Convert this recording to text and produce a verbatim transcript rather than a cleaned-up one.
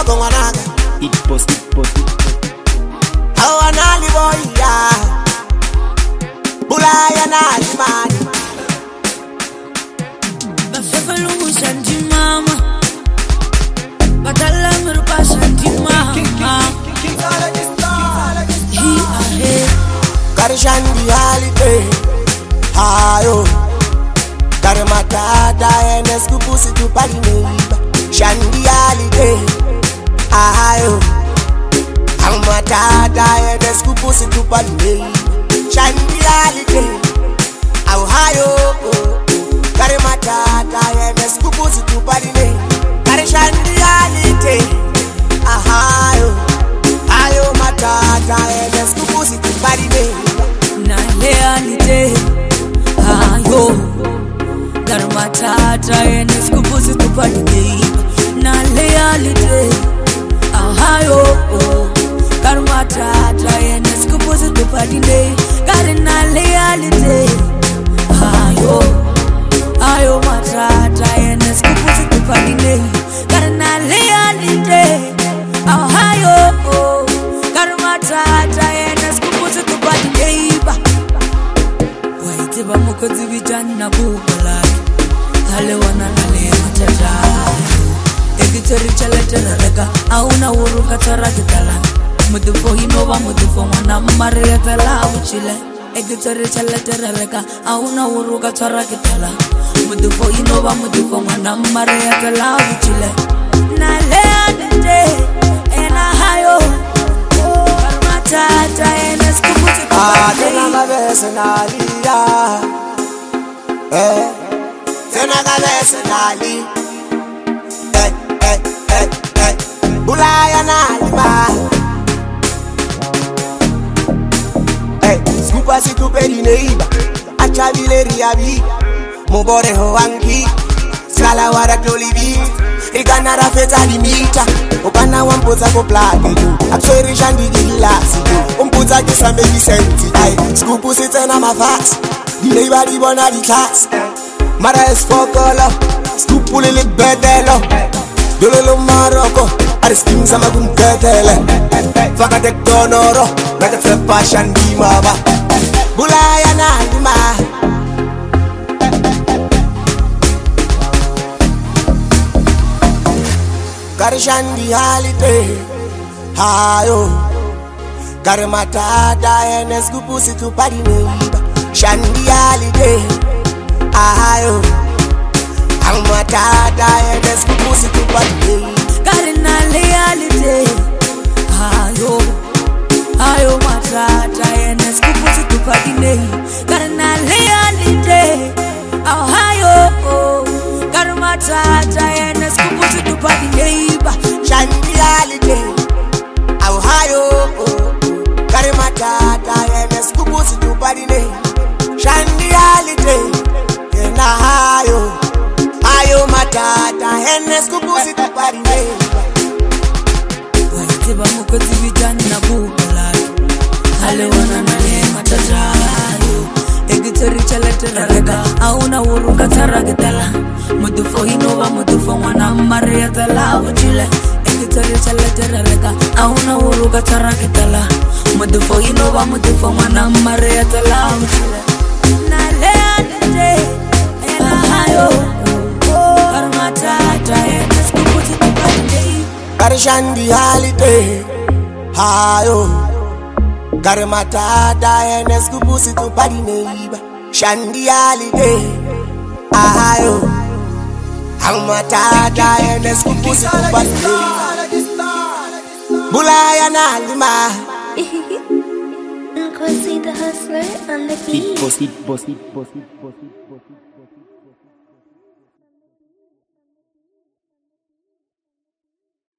go wanaga. It post, it post, it post. I wanna live on ya. Bulaya na limani. Bafefa lungu shanti mama. Batala mirupa shanti mama. He ahe. Karishandi halite. Ayo. Karmatata ene skupusi tupali neiba. Shandi halite. Ayo. Karmatata ene skupusi tupali neiba. Shandi halite. Ayo. Karmatata ene skupusi tupali neiba. Karishandi halite. Ayo. Ayo matata ene skupusi tupali neiba. Na realite. Ayo. Karmatata ene skupusi tupali neiba. Na realite. Ayo. Karmatata ene skupusi tupali neiba. Na realite. Ayo. Ayo matata ene skupusi tupali neiba. Na realite. Ayo. Karmatata ene skupusi tupali neiba. Waitiba mukozi vijana bubala. Hale wana nale matata. Egitori chaletera rega. Auna uruka tora kitala. Mudufo hinova mudufo mwana maria tala uchile. Egitori chaletera rega. Auna uruka tora kitala. Mudufo hinova mudufo mwana maria tala uchile. Na lea nite. Ena hayo. Karmatata ene skupusi Ah, tupali tena neiba. kabese nalia. Eh, tena kabese nali. Eh, eh, eh, eh. Bulaya na lima. Eh, skupa si tupeli neiba. Achabile riabi. Mubore ho anki. Sala wara tolibi. Igana rafeta limita. Ukana wampoza ko plate tu. Akseri shandi gilasi tu. Umpuza kisambe kisenti. Ay, skupu sitena mafas. Neiba di bona di class. Mara es fokolo. Skupu lili bedelo. Dololo maroko. Ariskim sama kumtetele. Faka tek donoro. Naka trepa shandi mama. Bulaya na lima. Karishandi halite. Ayo. Karmatata ene skupusi tupali neiba. Shandi halite. Ayo. Karmatata ene skupusi tupali neiba. Na realite. Ayo. Ayo matata ene skupusi tupali neiba. Na realite. Ayo. Karmatata ene skupusi tupali neiba. Shandi halite. Ayo. Karmatata ene skupusi tupali neiba. Shandi halite. Ena hayo. Ayo matata ene skupusi tupali neiba. Waitiba mukozi vijana bubala. Hale wana nale matata. Egitori chaletera rega. Auna uruka tara kitala. Mudufo hinova mudufo mwana maria tala uchile. Egitori chaletera rega. Auna uruka tara kitala. Mudufo hinova mudufo mwana maria tala uchile. Na lea nite. Ena hayo. Karmatata ene skupusi tupali neiba. Karishandi halite. Ayo. Karmatata ene skupusi tupali neiba. Shandi halite. Ayo. Karmatata ene skupusi tupali neiba. Bulaya na lima. Go see the hustler on the beat. It post, it post, it post, it post, it post.